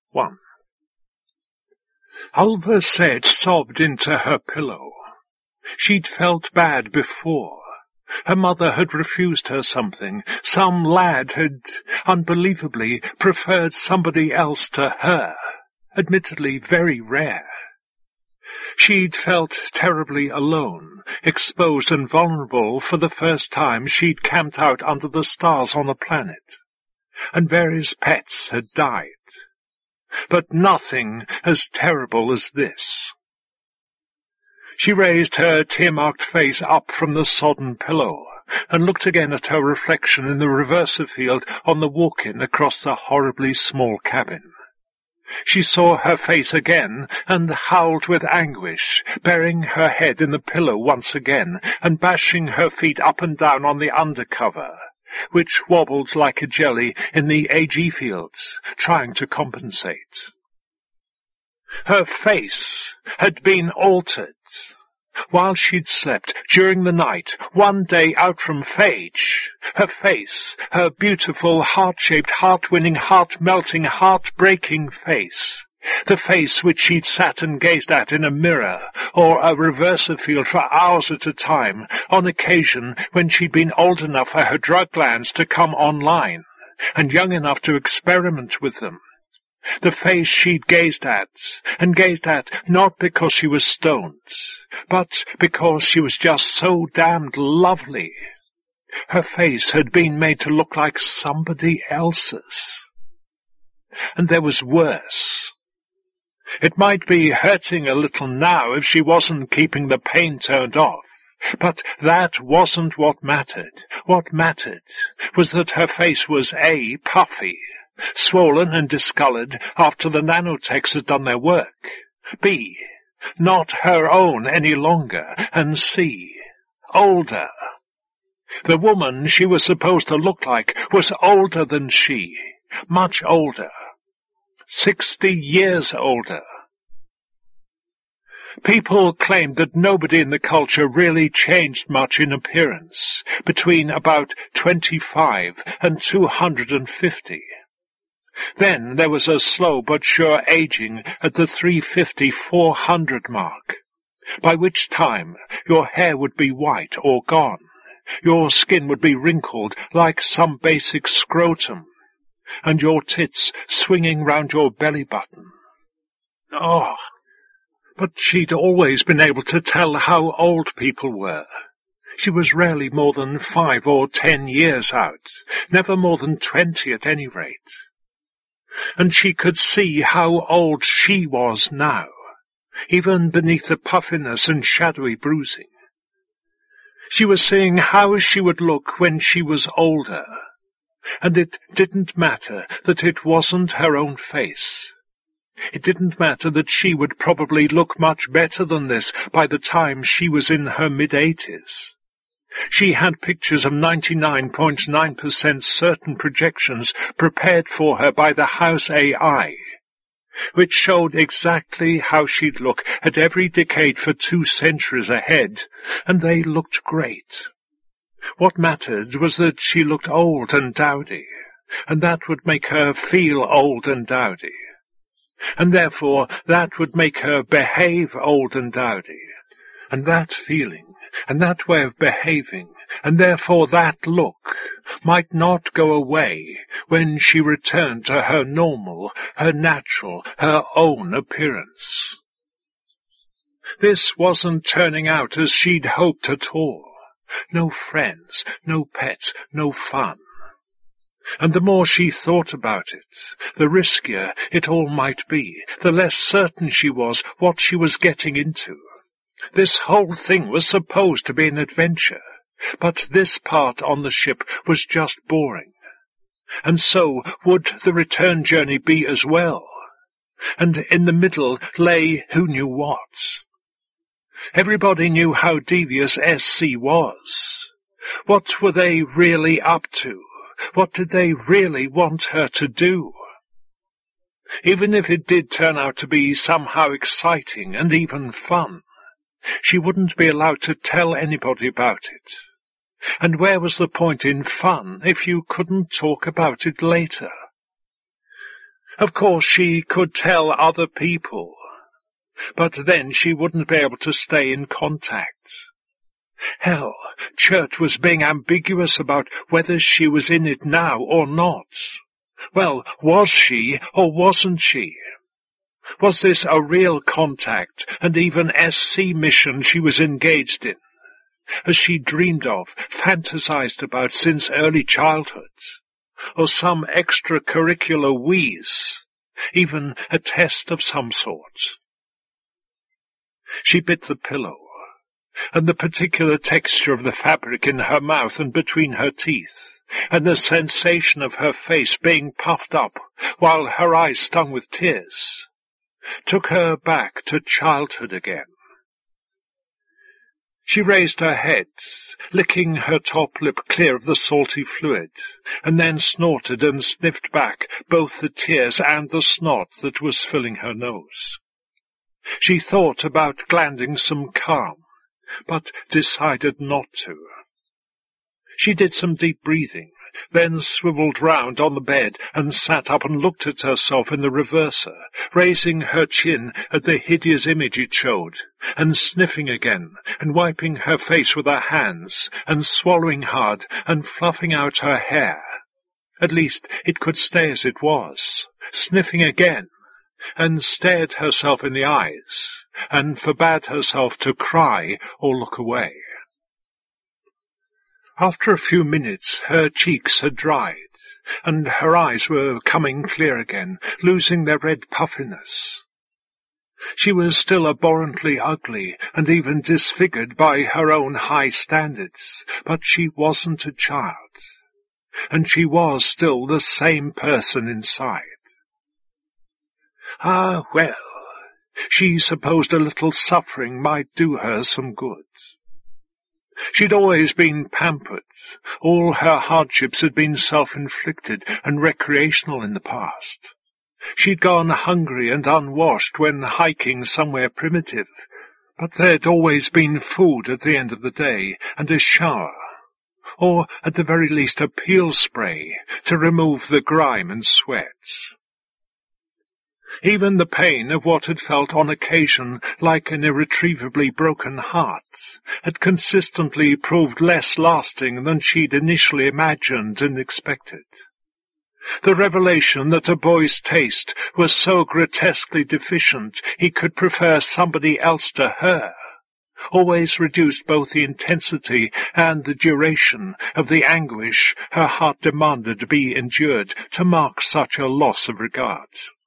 1. Ulva said, sobbed into her pillow. She'd felt bad before. Her mother had refused her something. Some lad had, unbelievably, preferred somebody else to her. Admittedly very rare. She'd felt terribly alone, exposed and vulnerable for the first time she'd camped out under the stars on a planet. And various pets had died. But nothing as terrible as this. She raised her tear-marked face up from the sodden pillow and looked again at her reflection in the reverser field on the walk-in across the horribly small cabin. She saw her face again and howled with anguish, burying her head in the pillow once again and bashing her feet up and down on the undercover, which wobbled like a jelly in the AG fields, trying to compensate. Her face had been altered. While she'd slept during the night, one day out from Phage, her face, her beautiful, heart-shaped, heart-winning, heart-melting, heart-breaking face, the face which she'd sat and gazed at in a mirror or a reverser field for hours at a time, on occasion when she'd been old enough for her drug glands to come online, and young enough to experiment with them. The face she'd gazed at, and gazed at not because she was stoned, but because she was just so damned lovely. Her face had been made to look like somebody else's. And there was worse. It might be hurting a little now if she wasn't keeping the pain turned off, but that wasn't what mattered. What mattered was that her face was A, puffy, swollen and discolored after the nanotechs had done their work, B, not her own any longer, and C, older. The woman she was supposed to look like was older than she, much older, 60 years older. People claimed that nobody in the culture really changed much in appearance between about 25 and 250. Then there was a slow but sure aging at the 350-400 mark, by which time your hair would be white or gone, your skin would be wrinkled like some basic scrotum, and your tits swinging round your belly button. Oh, but she'd always been able to tell how old people were. She was rarely more than 5 or 10 years out, never more than 20 at any rate. And she could see how old she was now, even beneath the puffiness and shadowy bruising. She was seeing how she would look when she was older, and it didn't matter that it wasn't her own face. It didn't matter that she would probably look much better than this by the time she was in her mid-80s. She had pictures of 99.9% certain projections prepared for her by the House AI, which showed exactly how she'd look at every decade for 2 centuries ahead, and they looked great. What mattered was that she looked old and dowdy, and that would make her feel old and dowdy, and therefore that would make her behave old and dowdy, and that feeling, and that way of behaving, and therefore that look, might not go away when she returned to her normal, her natural, her own appearance. This wasn't turning out as she'd hoped at all. No friends, no pets, no fun. And the more she thought about it, the riskier it all might be, the less certain she was what she was getting into. This whole thing was supposed to be an adventure, but this part on the ship was just boring. And so would the return journey be as well. And in the middle lay who knew what. Everybody knew how devious SC was. What were they really up to? What did they really want her to do? Even if it did turn out to be somehow exciting and even fun, she wouldn't be allowed to tell anybody about it. And where was the point in fun if you couldn't talk about it later? Of course, she could tell other people, but then she wouldn't be able to stay in contact. Hell, Church was being ambiguous about whether she was in it now or not. Well, was she or wasn't she? Was this a real contact and even SC mission she was engaged in, as she dreamed of, fantasized about since early childhood, or some extracurricular wheeze, even a test of some sort? She bit the pillow, and the particular texture of the fabric in her mouth and between her teeth, and the sensation of her face being puffed up while her eyes stung with tears, took her back to childhood again. She raised her head, licking her top lip clear of the salty fluid, and then snorted and sniffed back both the tears and the snot that was filling her nose. She thought about glanding some calm, but decided not to. She did some deep breathing, then swivelled round on the bed and sat up and looked at herself in the reverser, raising her chin at the hideous image it showed, and sniffing again, and wiping her face with her hands, and swallowing hard, and fluffing out her hair. At least it could stay as it was, sniffing again, and stared herself in the eyes, and forbade herself to cry or look away. After a few minutes her cheeks had dried, and her eyes were coming clear again, losing their red puffiness. She was still abhorrently ugly, and even disfigured by her own high standards, but she wasn't a child, and she was still the same person inside. Ah, well, she supposed a little suffering might do her some good. She'd always been pampered. All her hardships had been self-inflicted and recreational in the past. She'd gone hungry and unwashed when hiking somewhere primitive, but there'd always been food at the end of the day, and a shower, or at the very least a peel spray to remove the grime and sweat. Even the pain of what had felt on occasion like an irretrievably broken heart had consistently proved less lasting than she'd initially imagined and expected. The revelation that a boy's taste was so grotesquely deficient he could prefer somebody else to her always reduced both the intensity and the duration of the anguish her heart demanded to be endured to mark such a loss of regard.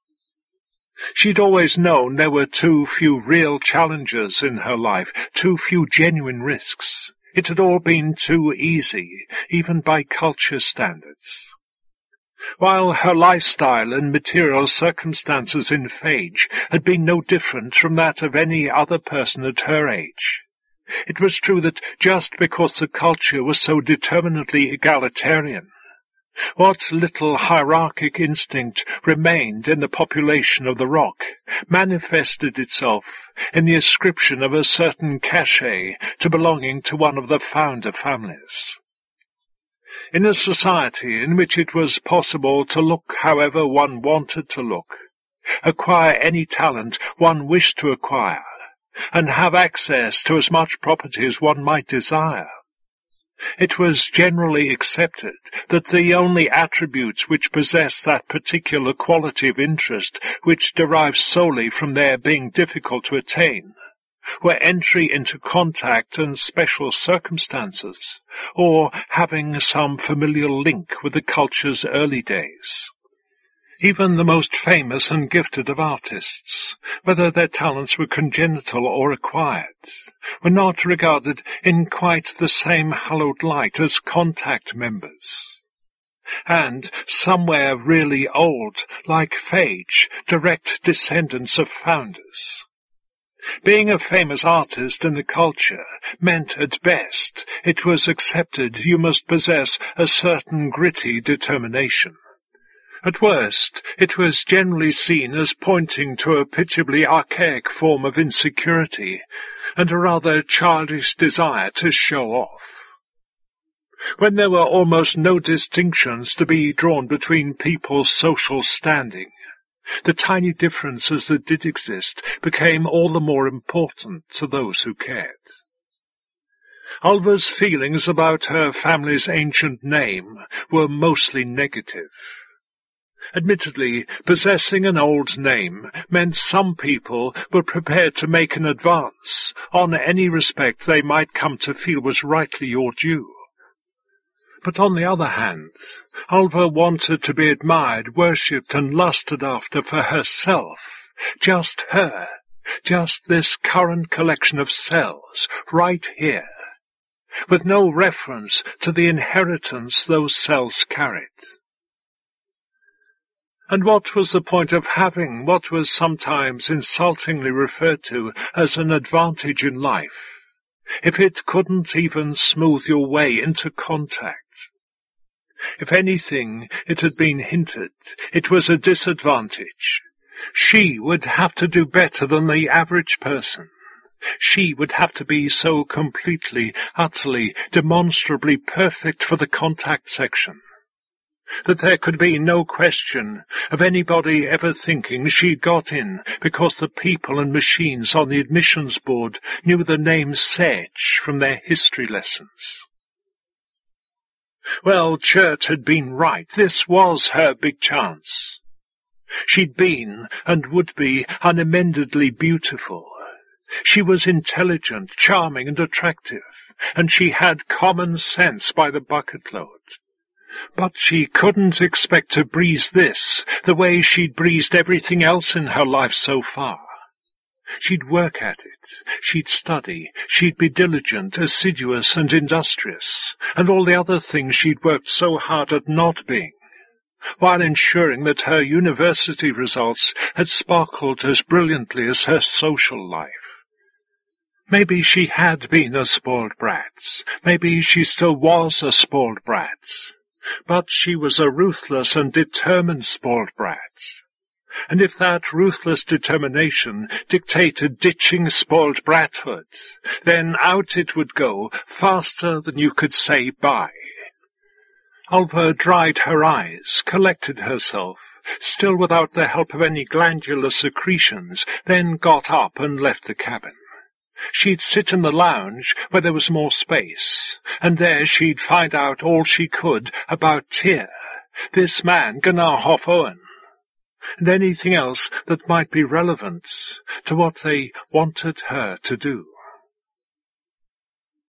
She'd always known there were too few real challenges in her life, too few genuine risks. It had all been too easy, even by culture standards. While her lifestyle and material circumstances in Phage had been no different from that of any other person at her age, it was true that just because the culture was so determinedly egalitarian, what little hierarchic instinct remained in the population of the Rock manifested itself in the ascription of a certain cachet to belonging to one of the founder families. In a society in which it was possible to look however one wanted to look, acquire any talent one wished to acquire, and have access to as much property as one might desire, it was generally accepted that the only attributes which possess that particular quality of interest which derives solely from their being difficult to attain were entry into contact and special circumstances, or having some familial link with the culture's early days. Even the most famous and gifted of artists, whether their talents were congenital or acquired, were not regarded in quite the same hallowed light as contact members. And somewhere really old, like Phage, direct descendants of founders. Being a famous artist in the culture meant, at best, it was accepted you must possess a certain gritty determination. At worst, it was generally seen as pointing to a pitiably archaic form of insecurity and a rather childish desire to show off. When there were almost no distinctions to be drawn between people's social standing, The tiny differences that did exist became all the more important to those who cared. Ulva's feelings about her family's ancient name were mostly negative. Admittedly, possessing an old name meant some people were prepared to make an advance on any respect they might come to feel was rightly your due. But on the other hand, Ulva wanted to be admired, worshipped, and lusted after for herself, just her, just this current collection of cells, right here, with no reference to the inheritance those cells carried. And what was the point of having what was sometimes insultingly referred to as an advantage in life, if it couldn't even smooth your way into contact? If anything, it had been hinted, it was a disadvantage. She would have to do better than the average person. She would have to be so completely, utterly, demonstrably perfect for the contact section, that there could be no question of anybody ever thinking she'd got in because the people and machines on the admissions board knew the name Sedge from their history lessons. Well, Chert had been right. This was her big chance. She'd been, and would be, unamendedly beautiful. She was intelligent, charming, and attractive, and she had common sense by the bucketload. But she couldn't expect to breeze this the way she'd breezed everything else in her life so far. She'd work at it, she'd study, she'd be diligent, assiduous, and industrious, and all the other things she'd worked so hard at not being, while ensuring that her university results had sparkled as brilliantly as her social life. Maybe she had been a spoiled brat, maybe she still was a spoiled brat, but she was a ruthless and determined spoiled brat. And if that ruthless determination dictated ditching spoiled brathood, then out it would go, faster than you could say bye. Ulva dried her eyes, collected herself, still without the help of any glandular secretions, then got up and left the cabin. She'd sit in the lounge where there was more space, and there she'd find out all she could about Tyr, this man, Gunnar Hof-Owen, and anything else that might be relevant to what they wanted her to do.